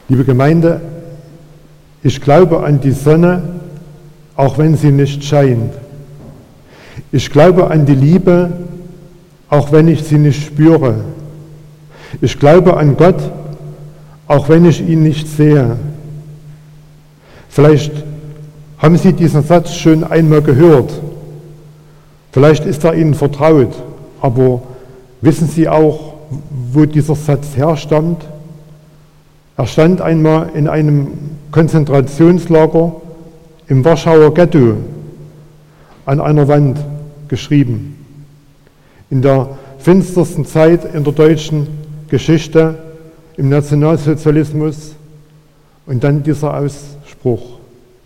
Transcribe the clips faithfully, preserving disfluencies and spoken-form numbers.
Liebe Gemeinde, ich glaube an die Sonne, auch wenn sie nicht scheint. Ich glaube an die Liebe, auch wenn ich sie nicht spüre. Ich glaube an Gott, auch wenn ich ihn nicht sehe. Vielleicht haben Sie diesen Satz schon einmal gehört. Vielleicht ist er Ihnen vertraut, aber wissen Sie auch, wo dieser Satz herstammt? Er stand einmal in einem Konzentrationslager im Warschauer Ghetto an einer Wand geschrieben. In der finstersten Zeit in der deutschen Geschichte, im Nationalsozialismus, und dann dieser Ausspruch.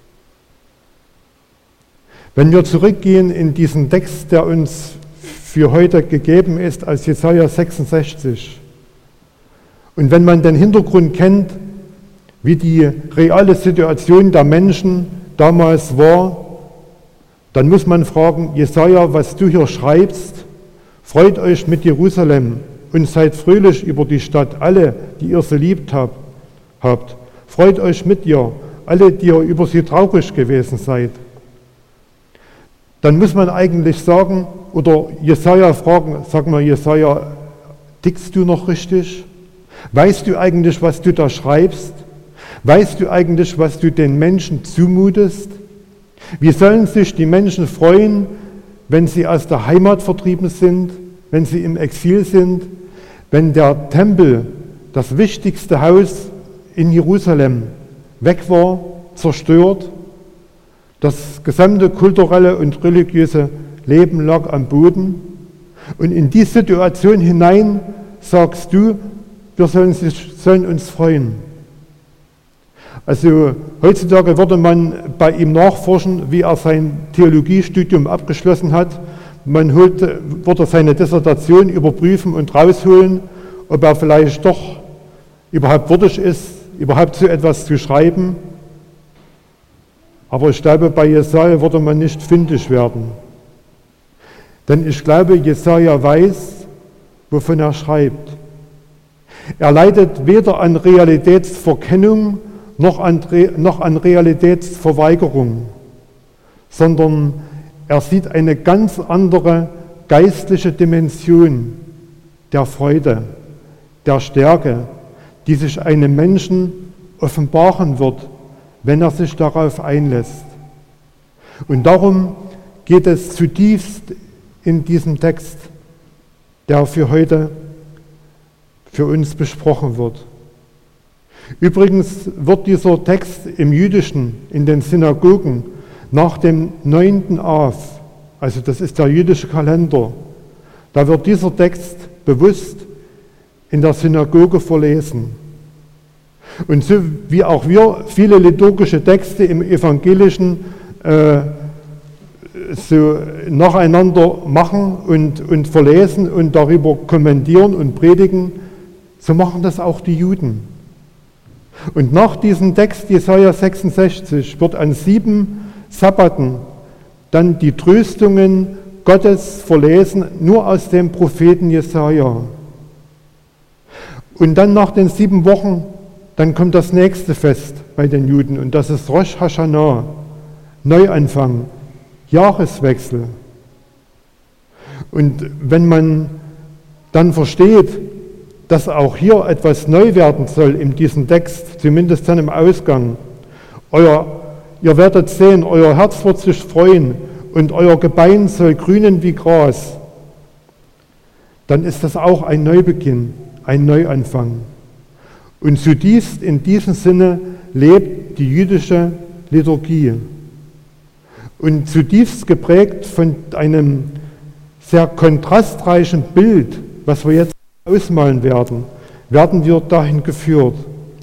Wenn wir zurückgehen in diesen Text, der uns für heute gegeben ist, aus Jesaja sechsundsechzig, und wenn man den Hintergrund kennt, wie die reale Situation der Menschen damals war, dann muss man fragen, Jesaja, was du hier schreibst, freut euch mit Jerusalem und seid fröhlich über die Stadt, alle, die ihr so liebt habt. Freut euch mit ihr, alle, die ihr über sie traurig gewesen seid. Dann muss man eigentlich sagen, oder Jesaja fragen, sag mal Jesaja, tickst du noch richtig? Weißt du eigentlich, was du da schreibst? Weißt du eigentlich, was du den Menschen zumutest? Wie sollen sich die Menschen freuen, wenn sie aus der Heimat vertrieben sind, wenn sie im Exil sind, wenn der Tempel, das wichtigste Haus in Jerusalem, weg war, zerstört, das gesamte kulturelle und religiöse Leben lag am Boden, und in die Situation hinein sagst du, wir sollen, sollen uns freuen. Also heutzutage würde man bei ihm nachforschen, wie er sein Theologiestudium abgeschlossen hat. Man holt, würde seine Dissertation überprüfen und rausholen, ob er vielleicht doch überhaupt würdig ist, überhaupt so etwas zu schreiben. Aber ich glaube, bei Jesaja würde man nicht fündig werden. Denn ich glaube, Jesaja weiß, wovon er schreibt. Er leidet weder an Realitätsverkennung noch an, noch an Realitätsverweigerung, sondern er sieht eine ganz andere geistliche Dimension der Freude, der Stärke, die sich einem Menschen offenbaren wird, wenn er sich darauf einlässt. Und darum geht es zutiefst in diesem Text, der für heute für uns besprochen wird. Übrigens wird dieser Text im Jüdischen, in den Synagogen, nach dem neunten Av, also das ist der jüdische Kalender, da wird dieser Text bewusst in der Synagoge verlesen. Und so wie auch wir viele liturgische Texte im Evangelischen äh, so nacheinander machen und, und verlesen und darüber kommentieren und predigen, so machen das auch die Juden. Und nach diesem Text Jesaja sechsundsechzig wird an sieben Sabbaten dann die Tröstungen Gottes verlesen, nur aus dem Propheten Jesaja. Und dann nach den sieben Wochen, dann kommt das nächste Fest bei den Juden, und das ist Rosh Hashanah, Neuanfang, Jahreswechsel. Und wenn man dann versteht, dass auch hier etwas neu werden soll in diesem Text, zumindest dann im Ausgang, euer, ihr werdet sehen, euer Herz wird sich freuen und euer Gebein soll grünen wie Gras, dann ist das auch ein Neubeginn, ein Neuanfang. Und zutiefst in diesem Sinne lebt die jüdische Liturgie. Und zutiefst geprägt von einem sehr kontrastreichen Bild, was wir jetzt ausmalen werden, werden wir dahin geführt.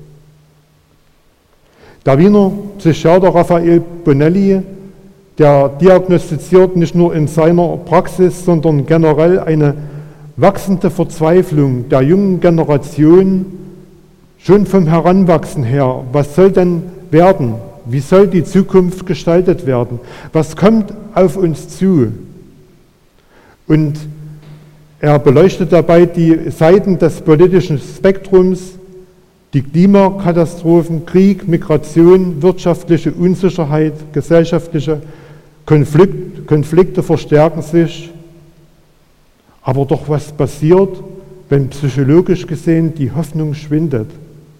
Der Wiener Psychiater Raphael Bonelli, der diagnostiziert nicht nur in seiner Praxis, sondern generell eine wachsende Verzweiflung der jungen Generation, schon vom Heranwachsen her. Was soll denn werden? Wie soll die Zukunft gestaltet werden? Was kommt auf uns zu? Und er beleuchtet dabei die Seiten des politischen Spektrums, Die Klimakatastrophen, Krieg, Migration, wirtschaftliche Unsicherheit, gesellschaftliche Konflikt, Konflikte verstärken sich. Aber doch was passiert, wenn psychologisch gesehen die Hoffnung schwindet?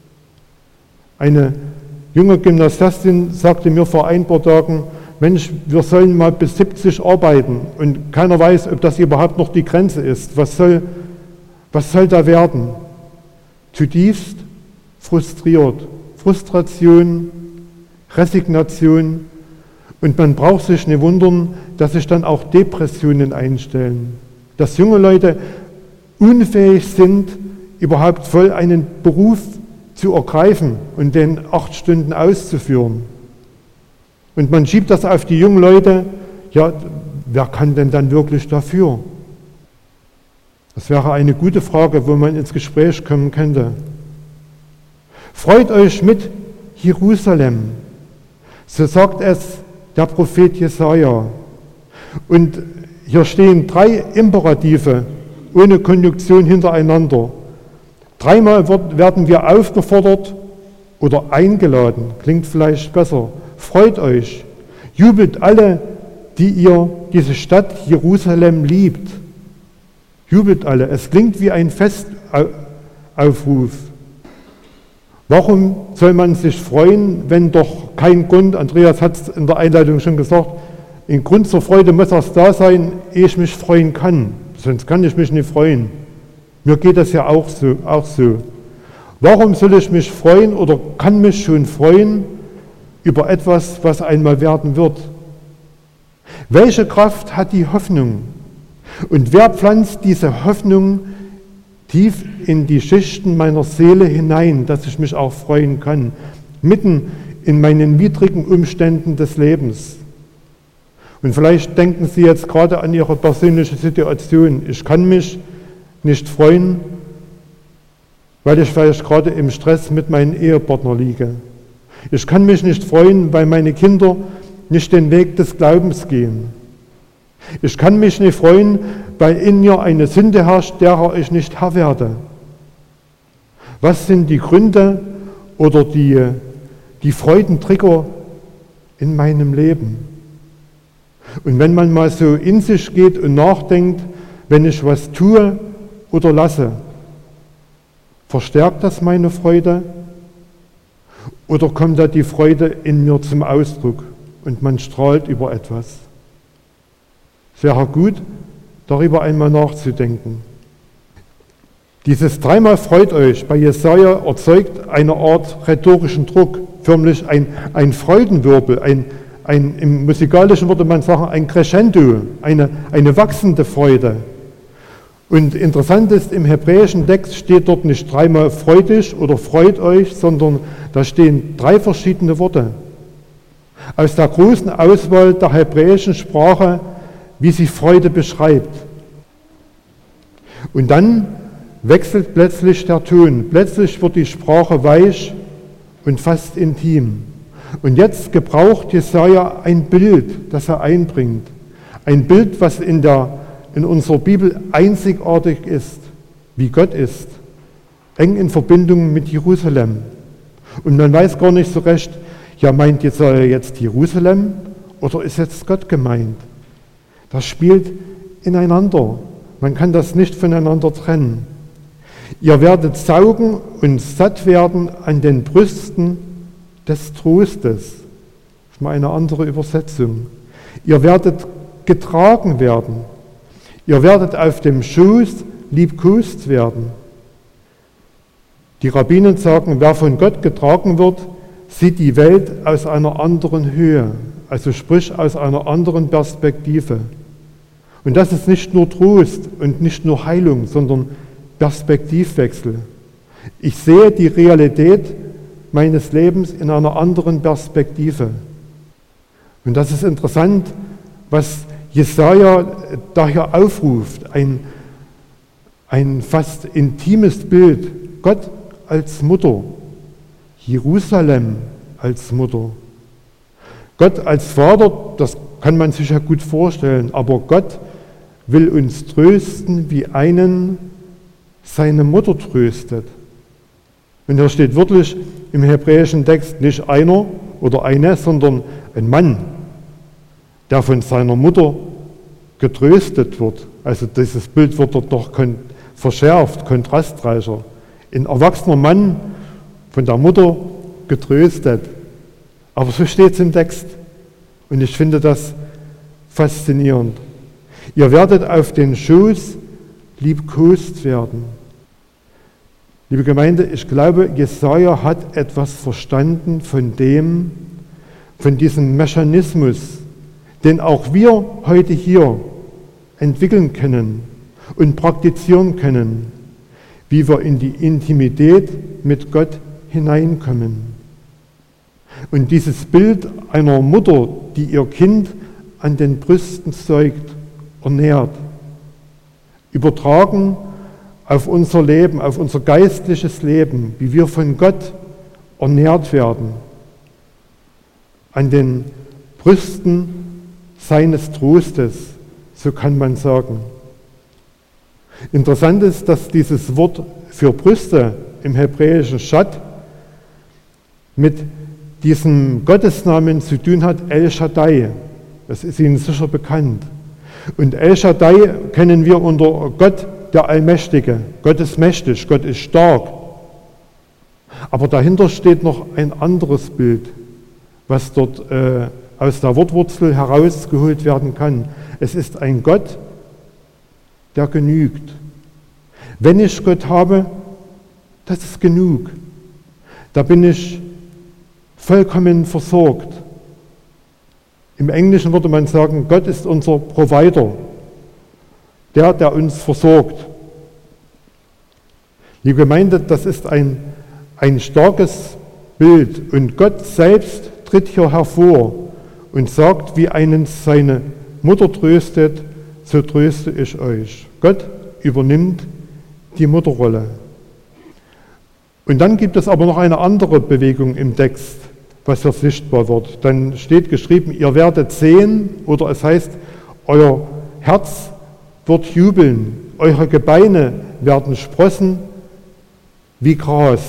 Eine junge Gymnasiastin sagte mir vor ein paar Tagen, Mensch, wir sollen mal bis siebzig arbeiten und keiner weiß, ob das überhaupt noch die Grenze ist. Was soll, was soll da werden? Zutiefst frustriert. Frustration, Resignation und man braucht sich nicht wundern, dass sich dann auch Depressionen einstellen. Dass junge Leute unfähig sind, überhaupt voll einen Beruf zu ergreifen und den acht Stunden auszuführen. Und man schiebt das auf die jungen Leute, ja, wer kann denn dann wirklich dafür? Das wäre eine gute Frage, wo man ins Gespräch kommen könnte. Freut euch mit Jerusalem, so sagt es der Prophet Jesaja. Und hier stehen drei Imperative ohne Konjunktion hintereinander. Dreimal wird, werden wir aufgefordert oder eingeladen, klingt vielleicht besser. Freut euch, jubelt alle, die ihr diese Stadt Jerusalem liebt. Jubelt alle, es klingt wie ein Festaufruf. Warum soll man sich freuen, wenn doch kein Grund, Andreas hat es in der Einleitung schon gesagt, ein Grund zur Freude muss erst da sein, ehe ich mich freuen kann. Sonst kann ich mich nicht freuen. Mir geht das ja auch so, auch so. Warum soll ich mich freuen oder kann mich schon freuen über etwas, was einmal werden wird? Welche Kraft hat die Hoffnung? Und wer pflanzt diese Hoffnung tief in die Schichten meiner Seele hinein, dass ich mich auch freuen kann, mitten in meinen widrigen Umständen des Lebens? Und vielleicht denken Sie jetzt gerade an Ihre persönliche Situation. Ich kann mich nicht freuen, weil ich vielleicht gerade im Stress mit meinem Ehepartner liege. Ich kann mich nicht freuen, weil meine Kinder nicht den Weg des Glaubens gehen. Ich kann mich nicht freuen, weil in mir eine Sünde herrscht, derer ich nicht Herr werde. Was sind die Gründe oder die, die Freudentrigger in meinem Leben? Und wenn man mal so in sich geht und nachdenkt, wenn ich was tue oder lasse, verstärkt das meine Freude oder kommt da die Freude in mir zum Ausdruck und man strahlt über etwas? Es wäre gut, darüber einmal nachzudenken. Dieses dreimal freut euch bei Jesaja erzeugt eine Art rhetorischen Druck, förmlich ein, ein Freudenwirbel, ein, ein, im Musikalischen würde man sagen, ein Crescendo, eine, eine wachsende Freude. Und interessant ist, im hebräischen Text steht dort nicht dreimal freut dich oder freut euch, sondern da stehen drei verschiedene Worte. Aus der großen Auswahl der hebräischen Sprache, wie sie Freude beschreibt. Und dann wechselt plötzlich der Ton. Plötzlich wird die Sprache weich und fast intim. Und jetzt gebraucht Jesaja ein Bild, das er einbringt. Ein Bild, was in, der, in unserer Bibel einzigartig ist, wie Gott ist. Eng in Verbindung mit Jerusalem. Und man weiß gar nicht so recht, ja, meint Jesaja jetzt Jerusalem oder ist jetzt Gott gemeint? Das spielt ineinander. Man kann das nicht voneinander trennen. Ihr werdet saugen und satt werden an den Brüsten des Trostes. Das ist mal eine andere Übersetzung. Ihr werdet getragen werden. Ihr werdet auf dem Schoß liebkost werden. Die Rabbinen sagen, wer von Gott getragen wird, sieht die Welt aus einer anderen Höhe, also sprich aus einer anderen Perspektive. Und das ist nicht nur Trost und nicht nur Heilung, sondern Perspektivwechsel. Ich sehe die Realität meines Lebens in einer anderen Perspektive. Und das ist interessant, was Jesaja daher aufruft, ein, ein fast intimes Bild. Gott als Mutter, Jerusalem als Mutter. Gott als Vater, das kann man sich ja gut vorstellen, aber Gott will uns trösten, wie einen seine Mutter tröstet. Und hier steht wörtlich im hebräischen Text nicht einer oder eine, sondern ein Mann, der von seiner Mutter getröstet wird. Also dieses Bild wird dort noch kon- verschärft, kontrastreicher. Ein erwachsener Mann von der Mutter getröstet. Aber so steht es im Text. Und ich finde das faszinierend. Ihr werdet auf den Schoß liebkost werden. Liebe Gemeinde, ich glaube, Jesaja hat etwas verstanden von dem, von diesem Mechanismus, den auch wir heute hier entwickeln können und praktizieren können, wie wir in die Intimität mit Gott hineinkommen. Und dieses Bild einer Mutter, die ihr Kind an den Brüsten säugt, ernährt, übertragen auf unser Leben, auf unser geistliches Leben, wie wir von Gott ernährt werden, an den Brüsten seines Trostes, so kann man sagen. Interessant ist, dass dieses Wort für Brüste im hebräischen Shat mit diesem Gottesnamen zu tun hat, El Shaddai. Das ist Ihnen sicher bekannt. Und El Shaddai kennen wir unter Gott, der Allmächtige. Gott ist mächtig, Gott ist stark. Aber dahinter steht noch ein anderes Bild, was dort äh, aus der Wortwurzel herausgeholt werden kann. Es ist ein Gott, der genügt. Wenn ich Gott habe, das ist genug. Da bin ich vollkommen versorgt. Im Englischen würde man sagen, Gott ist unser Provider, der, der uns versorgt. Liebe Gemeinde, das ist ein, ein starkes Bild und Gott selbst tritt hier hervor und sagt, wie einen seine Mutter tröstet, so tröste ich euch. Gott übernimmt die Mutterrolle. Und dann gibt es aber noch eine andere Bewegung im Text, was hier sichtbar wird. Dann steht geschrieben, ihr werdet sehen, oder es heißt, euer Herz wird jubeln, eure Gebeine werden sprossen wie Gras.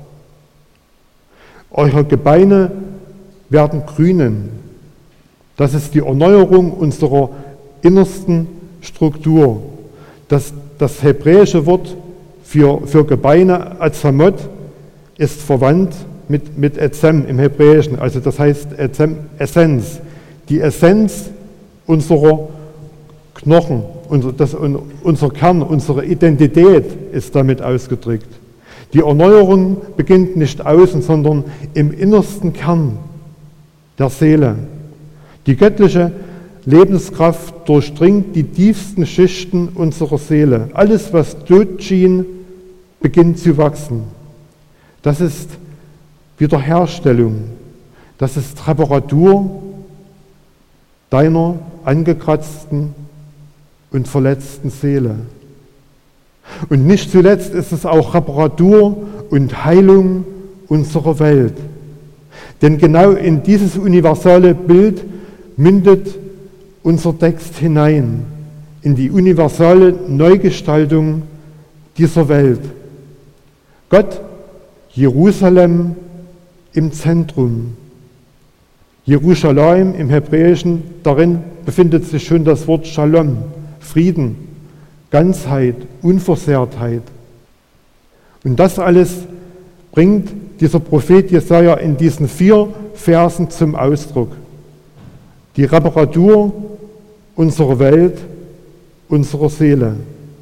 Eure Gebeine werden grünen. Das ist die Erneuerung unserer innersten Struktur. Das, das hebräische Wort für, für Gebeine, Azamot, ist verwandt mit, mit Ezem im Hebräischen. Also das heißt Ezem, Essenz. Die Essenz unserer Knochen, unser, das, unser Kern, unsere Identität ist damit ausgedrückt. Die Erneuerung beginnt nicht außen, sondern im innersten Kern der Seele. Die göttliche Lebenskraft durchdringt die tiefsten Schichten unserer Seele. Alles, was tot schien, beginnt zu wachsen. Das ist Wiederherstellung. Das ist Reparatur deiner angekratzten und verletzten Seele. Und nicht zuletzt ist es auch Reparatur und Heilung unserer Welt. Denn genau in dieses universale Bild mündet unser Text hinein, in die universale Neugestaltung dieser Welt. Gott, Jerusalem im Zentrum. Jerusalem im Hebräischen, darin befindet sich schon das Wort Shalom, Frieden, Ganzheit, Unversehrtheit. Und das alles bringt dieser Prophet Jesaja in diesen vier Versen zum Ausdruck. Die Reparatur unserer Welt, unserer Seele.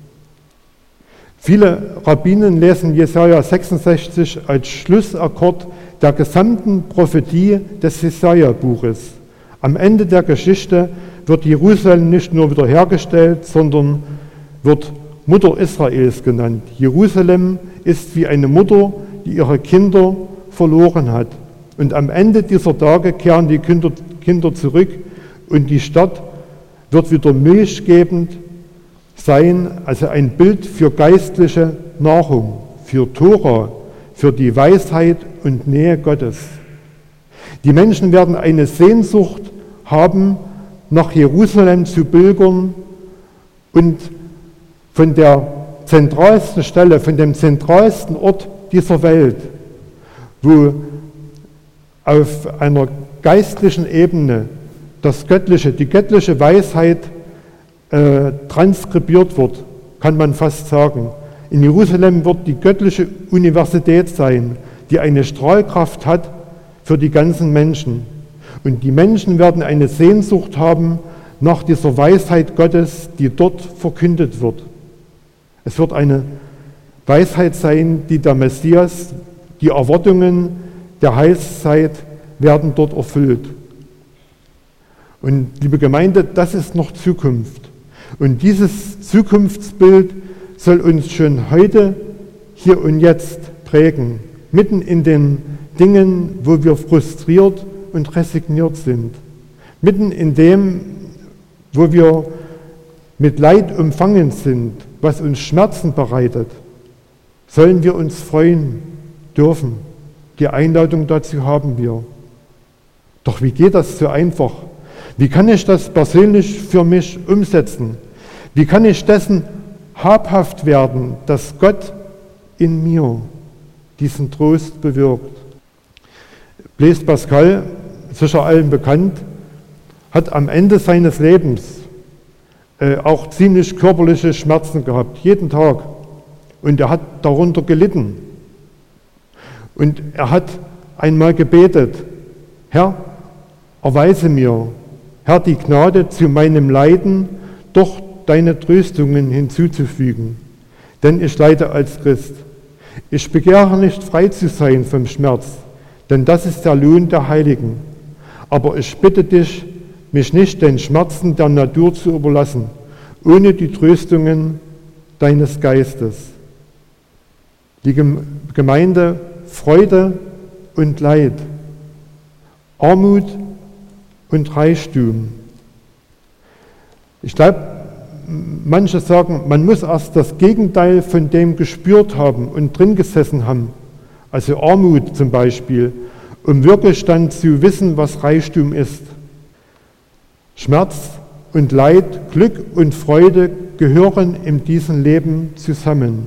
Viele Rabbinen lesen Jesaja sechsundsechzig als Schlussakkord der gesamten Prophetie des Jesaja-Buches. Am Ende der Geschichte wird Jerusalem nicht nur wiederhergestellt, sondern wird Mutter Israels genannt. Jerusalem ist wie eine Mutter, die ihre Kinder verloren hat. Und am Ende dieser Tage kehren die Kinder, Kinder zurück und die Stadt wird wieder milchgebend sein, also ein Bild für geistliche Nahrung, für Tora, für die Weisheit und Nähe Gottes. Die Menschen werden eine Sehnsucht haben, nach Jerusalem zu pilgern und von der zentralsten Stelle, von dem zentralsten Ort dieser Welt, wo auf einer geistlichen Ebene das Göttliche, die göttliche Weisheit äh, transkribiert wird, kann man fast sagen. In Jerusalem wird die göttliche Universität sein, die eine Strahlkraft hat für die ganzen Menschen. Und die Menschen werden eine Sehnsucht haben nach dieser Weisheit Gottes, die dort verkündet wird. Es wird eine Weisheit sein, die der Messias, die Erwartungen der Heilszeit werden dort erfüllt. Und liebe Gemeinde, das ist noch Zukunft. Und dieses Zukunftsbild soll uns schon heute, hier und jetzt prägen, mitten in den Dingen, wo wir frustriert und resigniert sind, mitten in dem, wo wir mit Leid umfangen sind, was uns Schmerzen bereitet, sollen wir uns freuen dürfen. Die Einladung dazu haben wir. Doch wie geht das so einfach? Wie kann ich das persönlich für mich umsetzen? Wie kann ich dessen habhaft werden, dass Gott in mir diesen Trost bewirkt? Blaise Pascal, sicher allen bekannt, hat am Ende seines Lebens äh, auch ziemlich körperliche Schmerzen gehabt, jeden Tag. Und er hat darunter gelitten. Und er hat einmal gebetet: Herr, erweise mir, Herr, die Gnade, zu meinem Leiden doch deine Tröstungen hinzuzufügen. Denn ich leide als Christ. Ich begehre nicht, frei zu sein vom Schmerz, denn das ist der Lohn der Heiligen. Aber ich bitte dich, mich nicht den Schmerzen der Natur zu überlassen, ohne die Tröstungen deines Geistes. Die Gemeinde, Freude und Leid, Armut und Reichtum. Ich glaube, manche sagen, man muss erst das Gegenteil von dem gespürt haben und drin gesessen haben, also Armut zum Beispiel, um wirklich dann zu wissen, was Reichtum ist. Schmerz und Leid, Glück und Freude gehören in diesem Leben zusammen.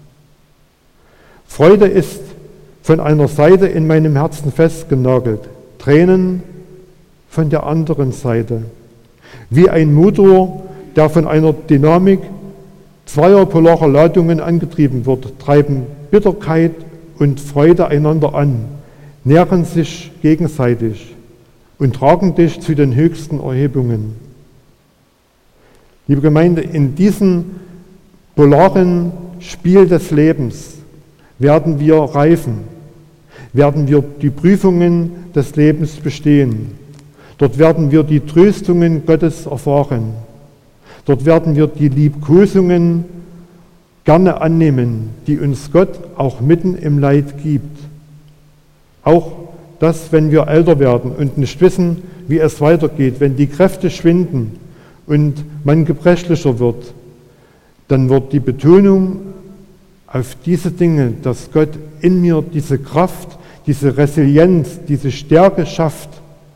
Freude ist von einer Seite in meinem Herzen festgenagelt, Tränen von der anderen Seite. Wie ein Motor, der von einer Dynamik zweier polarer Ladungen angetrieben wird, treiben Bitterkeit und Freude einander an, nähren sich gegenseitig und tragen dich zu den höchsten Erhebungen. Liebe Gemeinde, in diesem polaren Spiel des Lebens werden wir reifen, werden wir die Prüfungen des Lebens bestehen. Dort werden wir die Tröstungen Gottes erfahren. Dort werden wir die Liebkosungen gerne annehmen, die uns Gott auch mitten im Leid gibt. Auch das, wenn wir älter werden und nicht wissen, wie es weitergeht, wenn die Kräfte schwinden und man gebrechlicher wird, dann wird die Betonung auf diese Dinge, dass Gott in mir diese Kraft, diese Resilienz, diese Stärke schafft,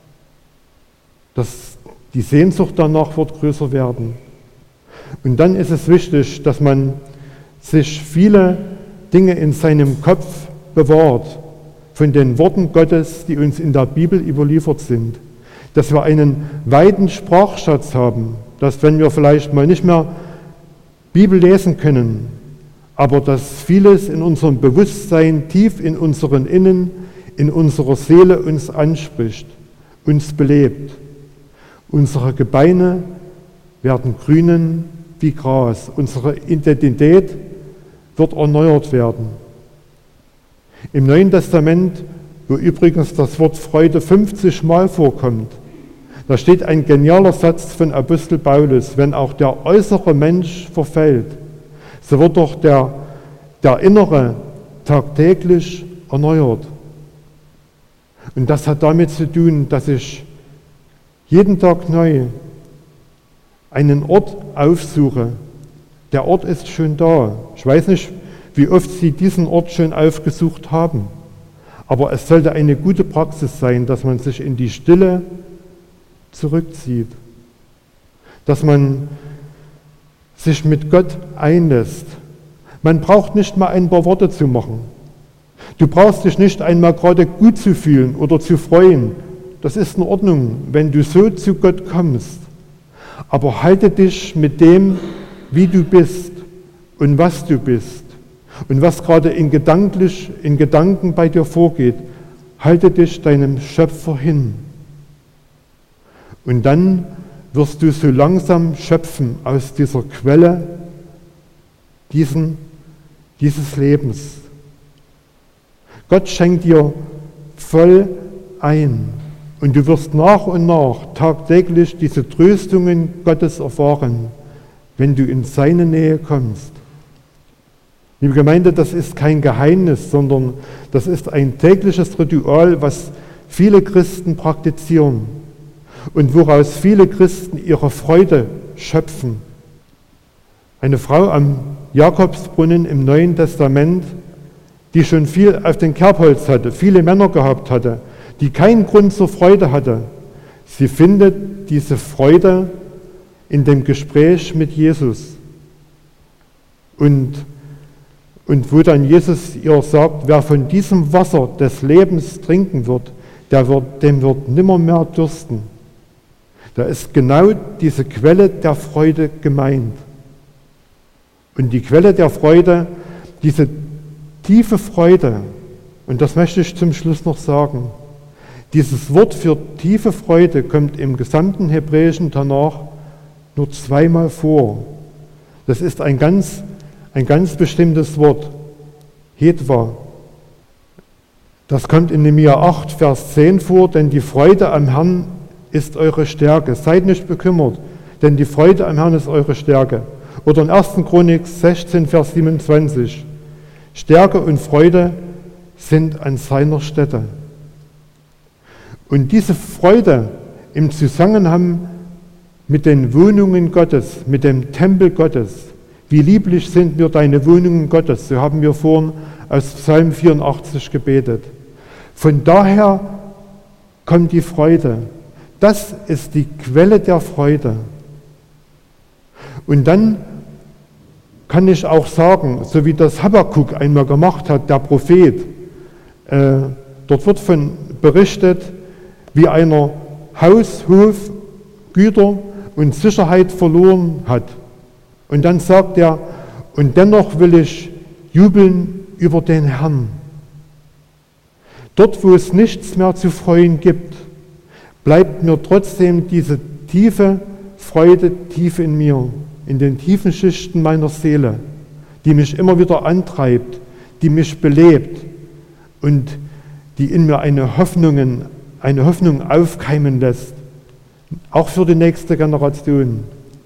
dass die Sehnsucht danach wird größer werden. Und dann ist es wichtig, dass man sich viele Dinge in seinem Kopf bewahrt, von den Worten Gottes, die uns in der Bibel überliefert sind. Dass wir einen weiten Sprachschatz haben, dass wenn wir vielleicht mal nicht mehr Bibel lesen können, aber dass vieles in unserem Bewusstsein, tief in unseren Innen, in unserer Seele uns anspricht, uns belebt. Unsere Gebeine werden grünen wie Gras. Unsere Identität wird erneuert werden. Im Neuen Testament, wo übrigens das Wort Freude fünfzig Mal vorkommt, da steht ein genialer Satz von Apostel Paulus: Wenn auch der äußere Mensch verfällt, so wird doch der, der innere tagtäglich erneuert. Und das hat damit zu tun, dass ich jeden Tag neu einen Ort aufsuche. Der Ort ist schon da. Ich weiß nicht, wie oft Sie diesen Ort schon aufgesucht haben, aber es sollte eine gute Praxis sein, dass man sich in die Stille zurückzieht, dass man sich mit Gott einlässt. Man braucht nicht mal ein paar Worte zu machen. Du brauchst dich nicht einmal gerade gut zu fühlen oder zu freuen. Das ist in Ordnung, wenn du so zu Gott kommst. Aber halte dich mit dem, wie du bist und was du bist und was gerade in, gedanklich, in Gedanken bei dir vorgeht, halte dich deinem Schöpfer hin. Und dann wirst du so langsam schöpfen aus dieser Quelle diesen, dieses Lebens. Gott schenkt dir voll ein und du wirst nach und nach tagtäglich diese Tröstungen Gottes erfahren, wenn du in seine Nähe kommst. Liebe Gemeinde, das ist kein Geheimnis, sondern das ist ein tägliches Ritual, was viele Christen praktizieren und woraus viele Christen ihre Freude schöpfen. Eine Frau am Jakobsbrunnen im Neuen Testament, die schon viel auf den Kerbholz hatte, viele Männer gehabt hatte, die keinen Grund zur Freude hatte, sie findet diese Freude in dem Gespräch mit Jesus. Und, und wo dann Jesus ihr sagt, wer von diesem Wasser des Lebens trinken wird, der wird, dem wird nimmermehr dürsten. Da ist genau diese Quelle der Freude gemeint. Und die Quelle der Freude, diese tiefe Freude, und das möchte ich zum Schluss noch sagen, dieses Wort für tiefe Freude kommt im gesamten hebräischen Tanach nur zweimal vor. Das ist ein ganz, ein ganz bestimmtes Wort, Hedva. Das kommt in Nehemia acht, Vers zehn vor, denn die Freude am Herrn ist eure Stärke. Seid nicht bekümmert, denn die Freude am Herrn ist eure Stärke. Oder in erster Chronik sechzehn, Vers siebenundzwanzig. Stärke und Freude sind an seiner Stätte. Und diese Freude im Zusammenhang mit den Wohnungen Gottes, mit dem Tempel Gottes, wie lieblich sind mir deine Wohnungen Gottes, so haben wir vorhin aus Psalm vierundachtzig gebetet. Von daher kommt die Freude. Das ist die Quelle der Freude. Und dann kann ich auch sagen, so wie das Habakkuk einmal gemacht hat, der Prophet, äh, dort wird von berichtet, wie einer Haus, Hof, Güter und Sicherheit verloren hat. Und dann sagt er, und dennoch will ich jubeln über den Herrn. Dort, wo es nichts mehr zu freuen gibt, bleibt mir trotzdem diese tiefe Freude tief in mir, in den tiefen Schichten meiner Seele, die mich immer wieder antreibt, die mich belebt und die in mir eine Hoffnung, eine Hoffnung aufkeimen lässt, auch für die nächste Generation.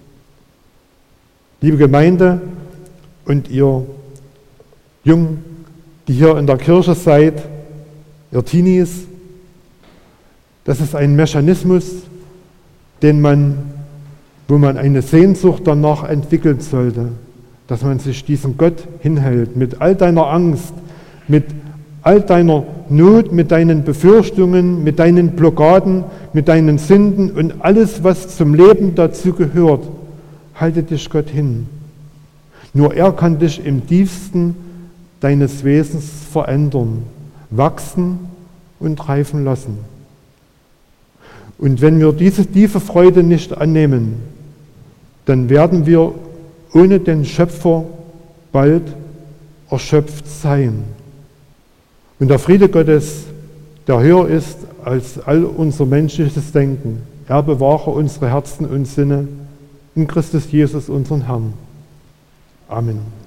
Liebe Gemeinde und ihr Jungen, die hier in der Kirche seid, ihr Teenies, das ist ein Mechanismus, den man, wo man eine Sehnsucht danach entwickeln sollte, dass man sich diesem Gott hinhält, mit all deiner Angst, mit all deiner Not, mit deinen Befürchtungen, mit deinen Blockaden, mit deinen Sünden und alles, was zum Leben dazu gehört. Halte dich Gott hin. Nur er kann dich im tiefsten deines Wesens verändern, wachsen und reifen lassen. Und wenn wir diese tiefe Freude nicht annehmen, dann werden wir ohne den Schöpfer bald erschöpft sein. Und der Friede Gottes, der höher ist als all unser menschliches Denken, er bewahre unsere Herzen und Sinne in Christus Jesus, unseren Herrn. Amen.